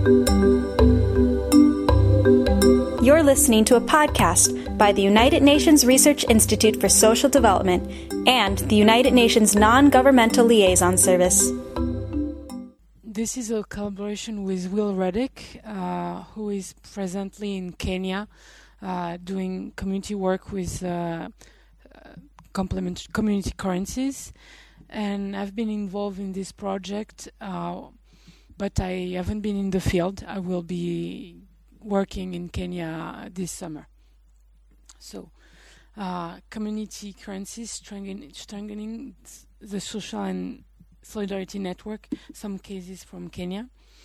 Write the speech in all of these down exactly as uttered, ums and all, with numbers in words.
You're listening to a podcast by the United Nations Research Institute for Social Development and the United Nations Non-Governmental Liaison Service. This is a collaboration with Will Reddick, uh, who is presently in Kenya uh, doing community work with uh, uh, complement community currencies. And I've been involved in this project, uh, but I haven't been in the field. I will be working in Kenya this summer. So, uh, community currencies strengthening, strengthening the social and solidarity network, some cases from Kenya.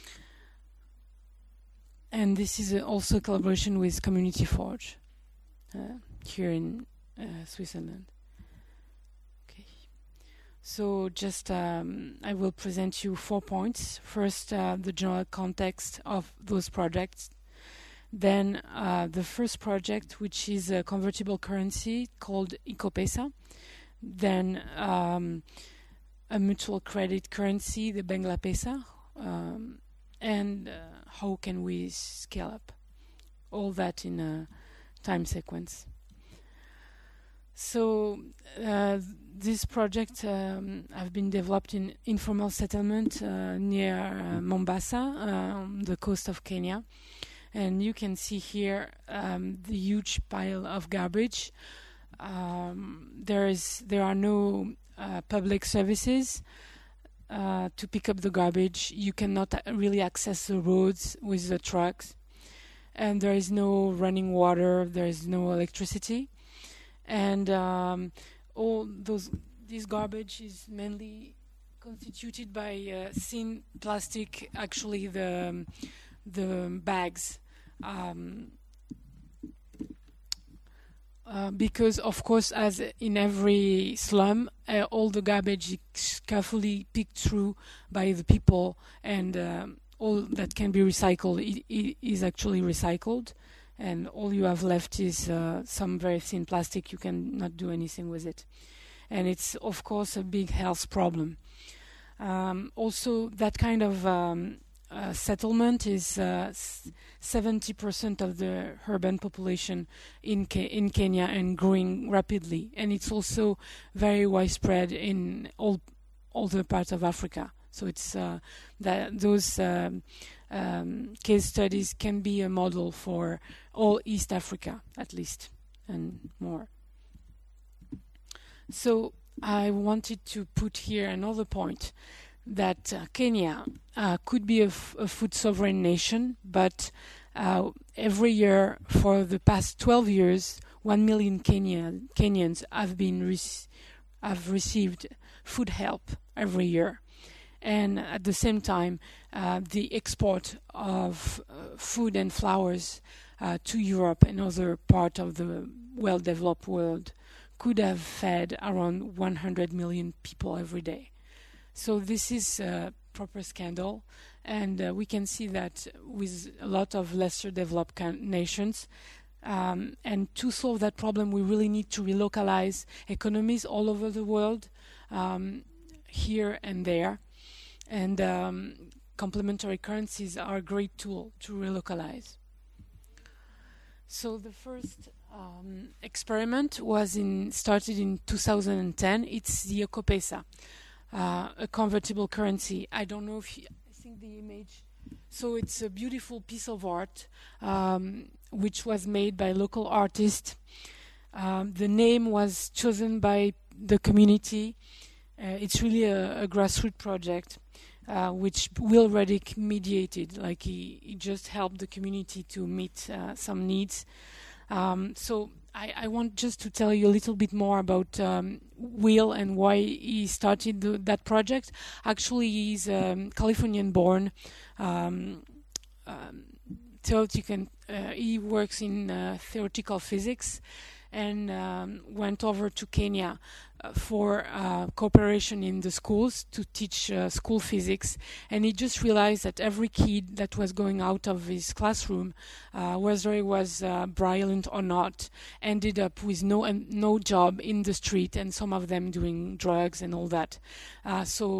And this is uh, also a collaboration with Community Forge uh, here in uh, Switzerland. Okay. So just um, I will present you four points. First, uh, the general context of those projects. Then uh, the first project, which is a convertible currency called EcoPesa. Then um, a mutual credit currency, the Bangla Pesa, um, and uh, how can we scale up? All that in a time sequence. So uh, this project um, have been developed in informal settlement uh, near uh, Mombasa, uh, on the coast of Kenya. And you can see here um, the huge pile of garbage. Um, there is, there are no uh, public services uh, to pick up the garbage. You cannot really access the roads with the trucks, and there is no running water. There is no electricity, and um, all those this garbage is mainly constituted by uh, thin plastic. Actually, the the bags. Um, Uh, because, of course, as in every slum, uh, all the garbage is carefully picked through by the people, and um, all that can be recycled i- i- is actually recycled, and all you have left is uh, some very thin plastic. You cannot do anything with it, and it's, of course, a big health problem. Um, also, that kind of um, Uh, settlement is uh, seventy percent of the urban population in Ke- in Kenya and growing rapidly, and it's also very widespread in all all the parts of Africa. So it's uh, that those um, um, case studies can be a model for all East Africa, at least, and more. So I wanted to put here another point, that uh, Kenya uh, could be a, f- a food sovereign nation, but uh, every year for the past twelve years, one million Kenyan, Kenyans have been rec- have received food help every year, and at the same time, uh, the export of uh, food and flowers uh, to Europe and other part of the well-developed world could have fed around one hundred million people every day. So this is a proper scandal, and uh, we can see that with a lot of lesser developed can- nations. Um, and to solve that problem, we really need to relocalize economies all over the world, um, here and there. And um, complementary currencies are a great tool to relocalize. So the first um, experiment was in started in two thousand ten. It's the EcoPesa. Uh, a convertible currency. I don't know if you, I think the image. So it's a beautiful piece of art, um, which was made by local artists. Um, the name was chosen by the community. Uh, it's really a, a grassroots project, uh, which Will Reddick mediated. Like he, he just helped the community to meet uh, some needs. Um, so I, I want just to tell you a little bit more about um, Will and why he started the, that project. Actually, he's um, Californian-born. Um, um, theoretical, uh, he works in uh, theoretical physics, and um, went over to Kenya uh, for uh, cooperation in the schools to teach uh, school physics. And he just realized that every kid that was going out of his classroom, uh, whether he was uh, brilliant or not, ended up with no um, no job in the street, and some of them doing drugs and all that. Uh, so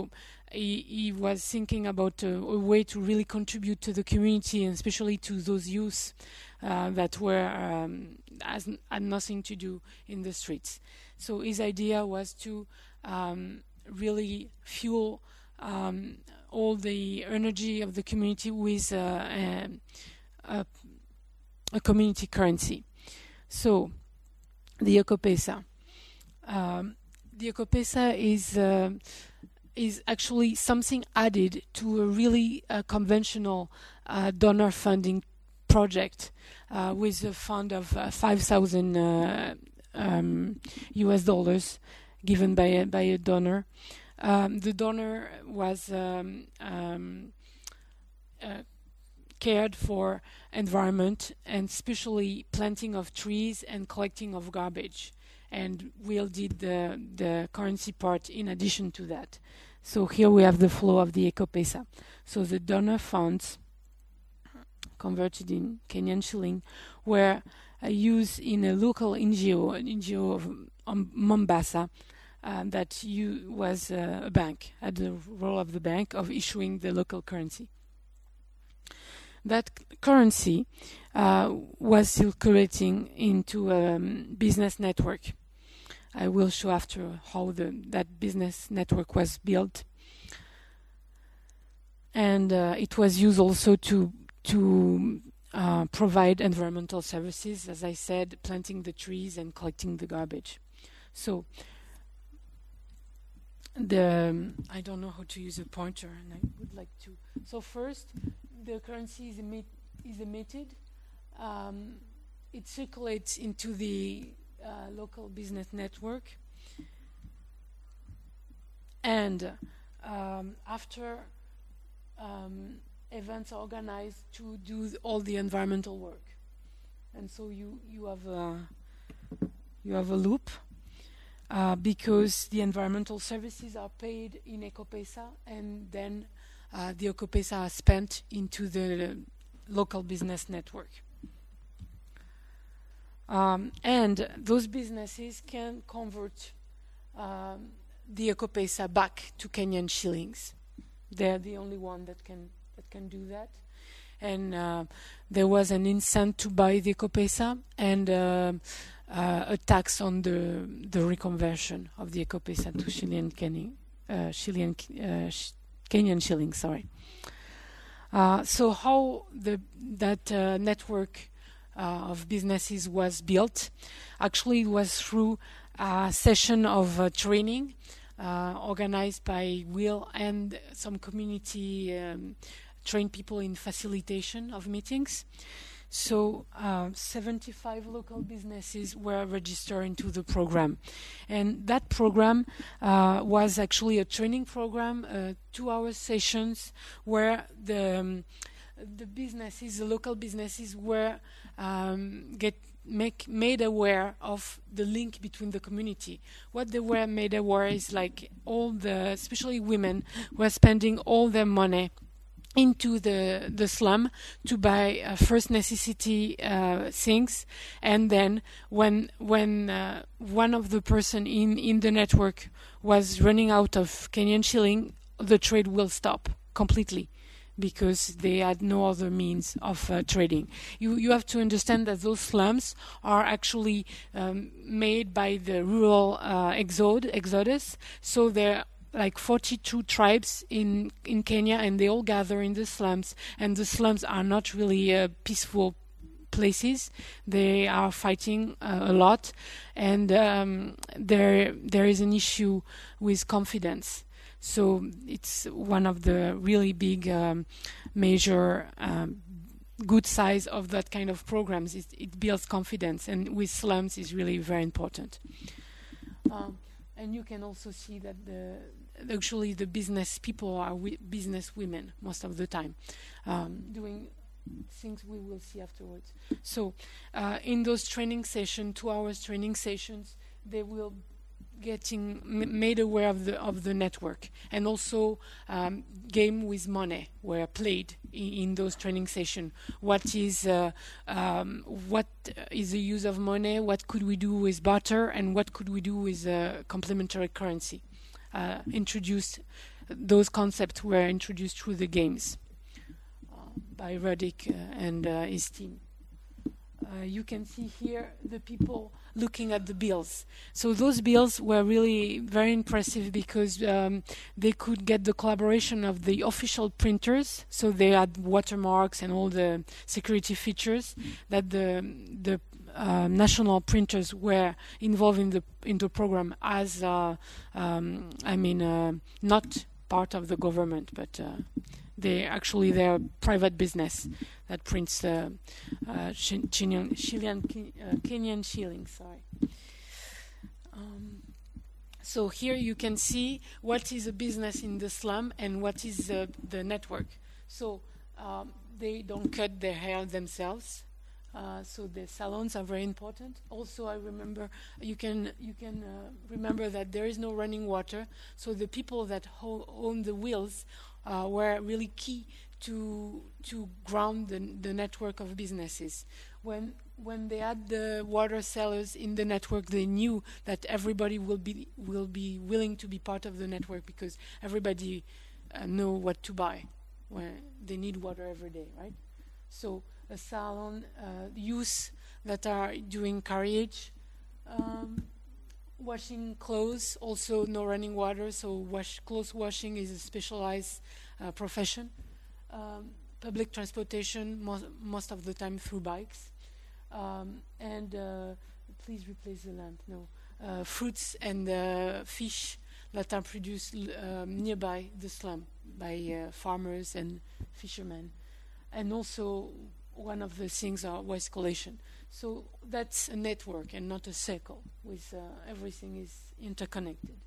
he, he was thinking about a, a way to really contribute to the community, and especially to those youths uh, that were um, has, had nothing to do in the streets. So his idea was to um, really fuel um, all the energy of the community with uh, a, a, a community currency. So the Ecopesa. Um, the Ecopesa is uh, is actually something added to a really uh, conventional uh, donor funding project uh, with a fund of uh, five thousand uh, um, U S dollars given by a, by a donor. Um, the donor was um, um, uh, cared for environment, and especially planting of trees and collecting of garbage. And Will did the, the currency part in addition to that. So here we have the flow of the Ecopesa. So the donor funds converted in Kenyan shilling were uh, used in a local N G O, an N G O of um, Mombasa, uh, that you was uh, a bank, had the role of the bank of issuing the local currency. That c- currency uh, was circulating into a um, business network. I will show after how the, that business network was built. And uh, it was used also to to uh, provide environmental services, as I said, planting the trees and collecting the garbage. So the um, I don't know how to use a pointer, and I would like to. So first, the currency is, emit, is emitted. Um, it circulates into the uh, local business network, and um, after um, events are organized to do th- all the environmental work, and so you you have a you have a loop uh, because the environmental services are paid in Ecopesa, and then uh, the Ecopesa are spent into the local business network. Um, and those businesses can convert um, the Ecopesa back to Kenyan shillings. They're the only one that can that can do that. And uh, there was an incentive to buy the Ecopesa and uh, uh, a tax on the the reconversion of the Ecopesa to Chilean Kenyan, uh, Chilean uh, sh- Kenyan shillings. Sorry. Uh, so how the that uh, network Uh, of businesses was built. Actually, it was through a session of uh, training uh, organized by Will and some community um, trained people in facilitation of meetings. So uh, seventy-five local businesses were registered into the program. And that program uh, was actually a training program, uh, two-hour sessions where the um, the businesses, the local businesses, were um, get make made aware of the link between the community. What they were made aware is like all the, especially women, were spending all their money into the the slum to buy uh, first necessity uh, things, and then when when uh, one of the person in in the network was running out of Kenyan shilling, the trade will stop completely, because they had no other means of uh, trading. You you have to understand that those slums are actually um, made by the rural uh, exode, exodus. So they're like forty-two tribes in, in Kenya, and they all gather in the slums. And the slums are not really uh, peaceful places. They are fighting uh, a lot, and um, there there is an issue with confidence. So it's one of the really big um, major um, good size of that kind of programs. It, it builds confidence, and with slums is really very important. Um, and you can also see that the actually the business people are wi- business women most of the time, um, doing things we will see afterwards. So uh, in those training sessions, two hours training sessions, they will getting m- made aware of the of the network, and also um, game with money were played in, in those training sessions. What is uh, um, what is the use of money? What could we do with barter, and what could we do with uh, complementary currency? Uh, introduced those concepts were introduced through the games uh, by Ruddick uh, and uh, his team. Uh, you can see here the people looking at the bills. So those bills were really very impressive because um, they could get the collaboration of the official printers. So they had watermarks and all the security features that the the uh, national printers were involved in the in the program as uh, um, I mean uh, not part of the government, but uh, they actually they're private business that prints uh, uh, Chilean, Chilean, uh, Kenyan shillings. Sorry. Um, so here you can see what is a business in the slum and what is uh, the network. So um, they don't cut their hair themselves. Uh, so the salons are very important. Also, I remember you can you can uh, remember that there is no running water. So the people that ho own the wheels uh, were really key to to ground the, the network of businesses. When when they had the water sellers in the network, they knew that everybody will be will be willing to be part of the network because everybody uh, know what to buy when they need water every day, right? So a salon, uh, youth that are doing carriage, um, washing clothes, also no running water, so wash clothes washing is a specialized uh, profession. Um, public transportation, most, most of the time through bikes, um, and uh, please replace the lamp. No, uh, fruits and uh, fish that are produced um, nearby the slum by uh, farmers and fishermen, and also one of the things are waste collection. So that's a network and not a circle. With uh, everything is interconnected.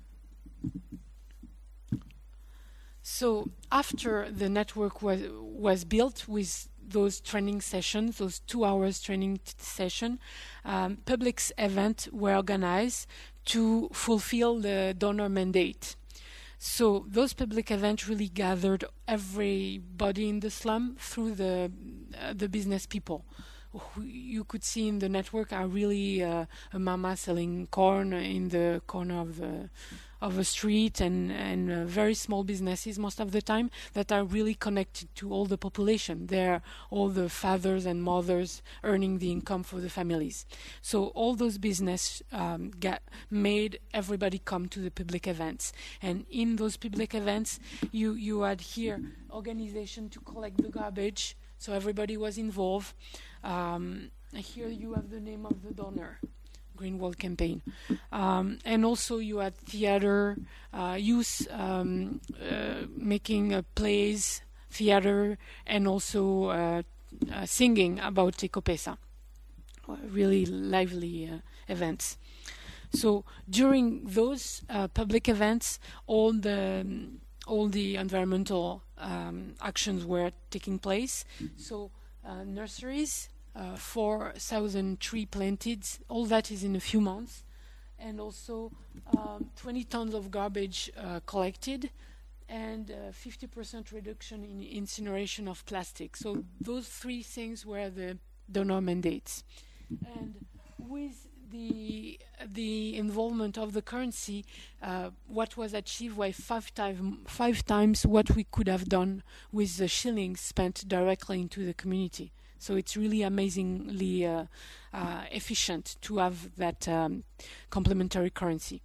So after the network was was built with those training sessions, those two hours training session, um, public events were organized to fulfill the donor mandate. So those public events really gathered everybody in the slum through the uh, the business people. Who you could see in the network are really uh, a mama selling corn in the corner of the of a street, and and uh, very small businesses most of the time that are really connected to all the population. They're all the fathers and mothers earning the income for the families. So all those business um, got made everybody come to the public events, and in those public events, you you had here organization to collect the garbage. So everybody was involved. Um, here you have the name of the donor. Green Wall Campaign, um, and also you had theater, uh, youth um, uh, making uh, plays, theater, and also uh, uh, singing about Ecopesa. Uh, really lively uh, events. So during those uh, public events, all the um, all the environmental um, actions were taking place. So uh, nurseries. Uh, four thousand trees planted, all that is in a few months, and also um, twenty tons of garbage uh, collected, and uh, fifty percent reduction in incineration of plastic. So those three things were the donor mandates. And with the the involvement of the currency, uh, what was achieved was five, time, five times what we could have done with the shillings spent directly into the community. So it's really amazingly uh, uh, efficient to have that um, complementary currency,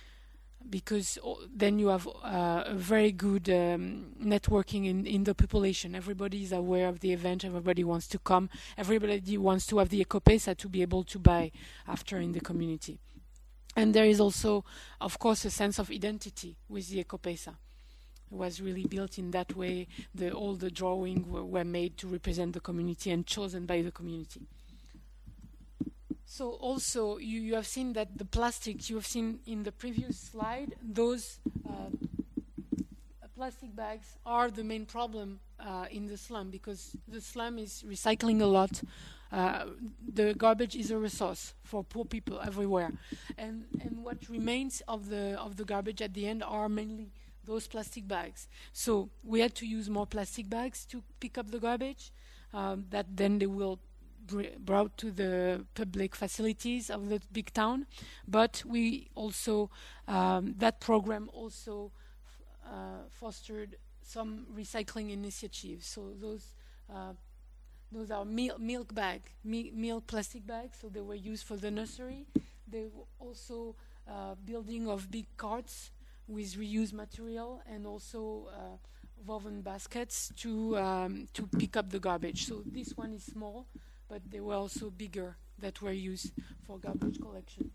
because then you have uh, a very good um, networking in, in the population. Everybody is aware of the event, everybody wants to come, everybody wants to have the Ecopesa to be able to buy after in the community. And there is also, of course, a sense of identity with the Ecopesa. It was really built in that way. The, all the drawings were, were made to represent the community and chosen by the community. So also, you, you have seen that the plastics, you have seen in the previous slide, those uh, plastic bags are the main problem uh, in the slum, because the slum is recycling a lot. Uh, the garbage is a resource for poor people everywhere. And, and what remains of the, of the garbage at the end are mainly those plastic bags. So we had to use more plastic bags to pick up the garbage um, that then they will br brought to the public facilities of the big town. But we also, um, that program also uh, fostered some recycling initiatives. So those uh, those are mil milk bag, mi milk plastic bags. So they were used for the nursery. They were also uh, building of big carts with reused material, and also uh, woven baskets to um, to pick up the garbage. So this one is small, but there were also bigger that were used for garbage collection.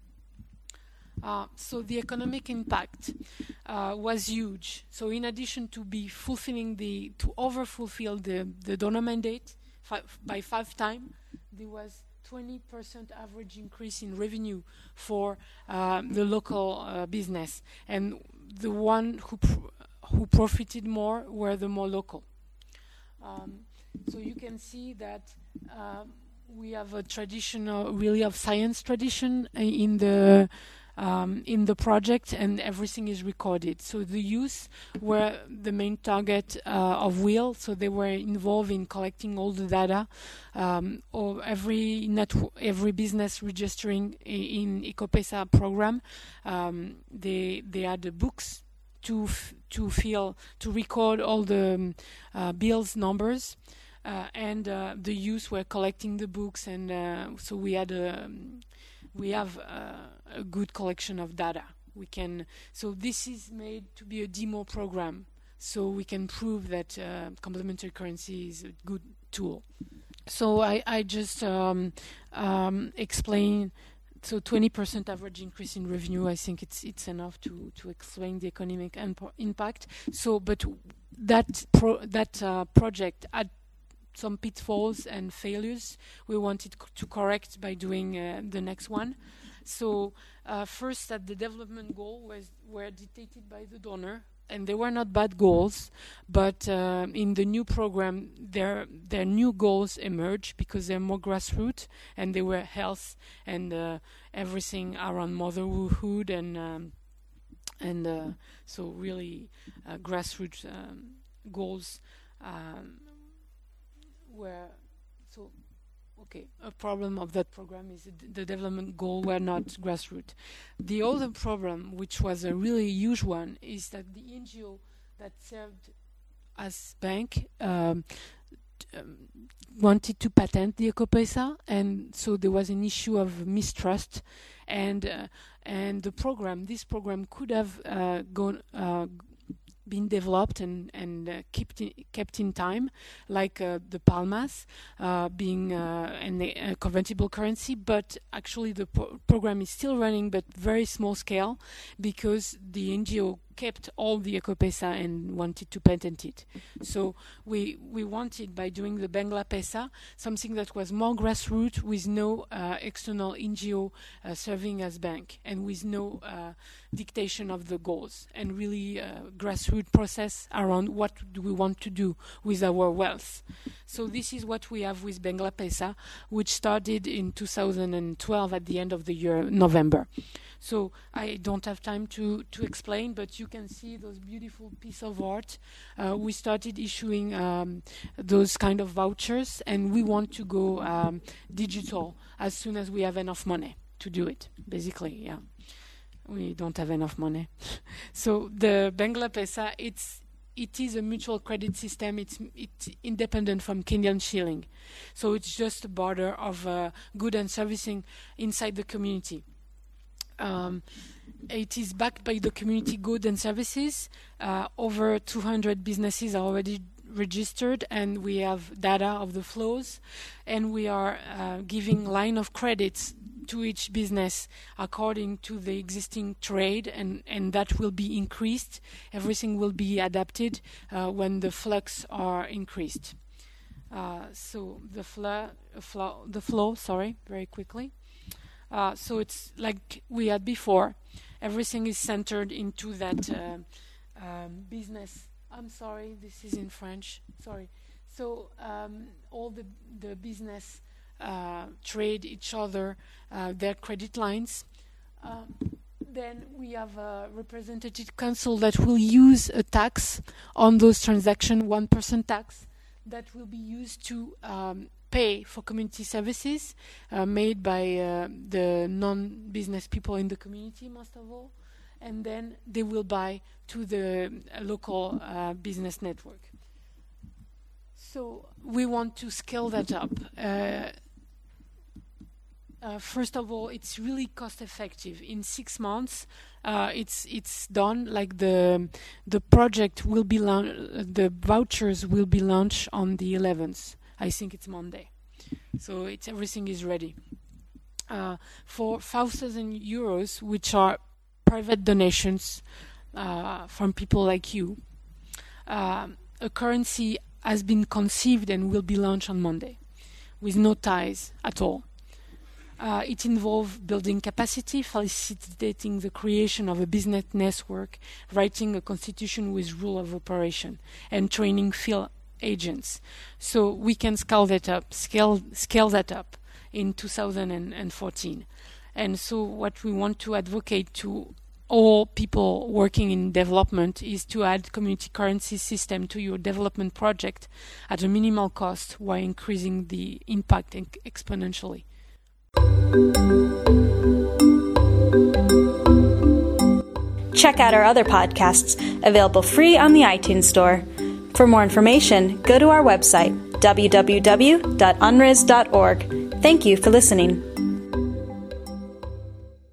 Uh, so the economic impact uh, was huge. So in addition to be fulfilling the, to over fulfill the, the donor mandate fi by five times, there was twenty percent average increase in revenue for uh, the local uh, business. And the one who, pr who profited more were the more local. Um, so you can see that um, we have a traditional, really of science tradition in the Um, in the project, and everything is recorded. So the youth were the main target uh, of WHEEL, so they were involved in collecting all the data, um, or every network, every business registering in EcoPesa program. Um, they they had the books to f to fill to record all the um, uh, bills numbers, uh, and uh, the youth were collecting the books, and uh, so we had a um, we have uh, a good collection of data. We can, so this is made to be a demo program, so we can prove that uh, complementary currency is a good tool. So I, I just um, um, explain, so twenty percent average increase in revenue, I think it's it's enough to, to explain the economic impact. So, but that, pro that uh, project had some pitfalls and failures we wanted to correct by doing uh, the next one. So uh, first, that the development goal was were dictated by the donor, and they were not bad goals, but uh, in the new program their their new goals emerged because they're more grassroots, and they were health and uh, everything around motherhood, and um, and uh, so really uh, grassroots um, goals um, were so okay. A problem of that program is that the development goal were not grassroots. The other problem, which was a really huge one, is that the N G O that served as bank um, um, wanted to patent the EcoPesa, and so there was an issue of mistrust, and uh, and the program, this program could have uh, gone. Uh, been developed and, and uh, kept, in, kept in time, like uh, the Palmas uh, being uh, an, a convertible currency, but actually the pro program is still running, but very small scale, because the N G O kept all the EcoPesa and wanted to patent it. So we we wanted, by doing the Bangla Pesa, something that was more grassroots, with no uh, external N G O uh, serving as bank, and with no uh, dictation of the goals, and really uh, grassroots process around what do we want to do with our wealth. So this is what we have with Bangla Pesa, which started in two thousand twelve at the end of the year, November. So I don't have time to, to explain, but you can see those beautiful pieces of art. Uh, we started issuing um, those kind of vouchers, and we want to go um, digital as soon as we have enough money to do it, basically, yeah. We don't have enough money. So the Bangla Pesa, it's it is a mutual credit system. It's it's independent from Kenyan shilling. So it's just a border of uh, good and servicing inside the community. Um, it is backed by the community goods and services. Uh, over two hundred businesses are already registered, and we have data of the flows, and we are uh, giving line of credits to each business according to the existing trade, and, and that will be increased. Everything will be adapted uh, when the flux are increased. Uh, so the flow, flow, the flow, sorry, very quickly. Uh, so it's like we had before. Everything is centered into that uh, um, business. I'm sorry, this is in French. Sorry. So um, all the the business uh, trade each other uh, their credit lines. Uh, then we have a representative council that will use a tax on those transactions, one percent tax, that will be used to um, pay for community services uh, made by uh, the non-business people in the community, most of all. and then they will buy to the local uh, business network. So we want to scale that up. Uh, uh, first of all, it's really cost effective. In six months, uh, it's it's done. Like the the project will be launched, the vouchers will be launched on the eleventh. I think it's Monday. So it's everything is ready. Uh, for five thousand euros, which are private donations uh, from people like you, uh, a currency has been conceived and will be launched on Monday, with no ties at all. Uh, it involves building capacity, facilitating the creation of a business network, writing a constitution with rule of operation, and training field agents. So we can scale that up, scale scale that up in two thousand fourteen. And so what we want to advocate to all people working in development is to add community currency system to your development project at a minimal cost while increasing the impact exponentially. Check out our other podcasts, available free on the iTunes Store. For more information, go to our website, w w w dot unris dot org. Thank you for listening.